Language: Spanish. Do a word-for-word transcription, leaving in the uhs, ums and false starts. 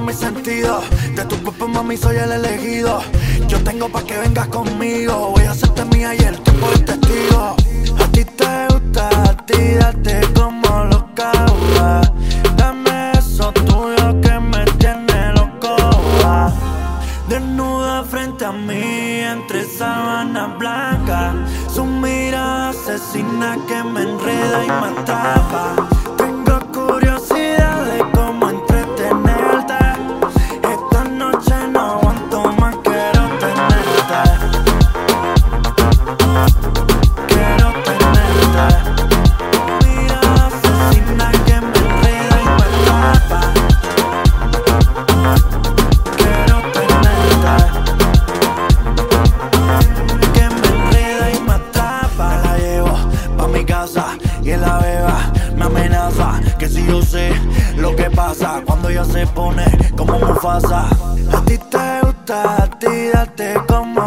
mis sentidos. De tu cuerpo, mami, soy el elegido. Yo tengo pa' que vengas conmigo. Voy a hacerte mía y el tiempo es testigo. A ti te gusta, a ti date como loca, va. Dame eso tuyo que me tiene loco, va. Desnuda frente a mí entre sábanas blancas. Su mirada asesina que me enreda y me atrapa. Tengo curiosidad de cómo entretenerte. Esta noche no aguanto más, quiero tenerte. Quiero tenerte. Mirada asesina que me enreda y me atrapa. Quiero tenerte. Que me enreda y me atrapa. Me la llevo pa' mi casa y en la beba me amenaza que si yo sé lo que pasa cuando ella se pone como Mufasa. A ti te gusta, a ti date como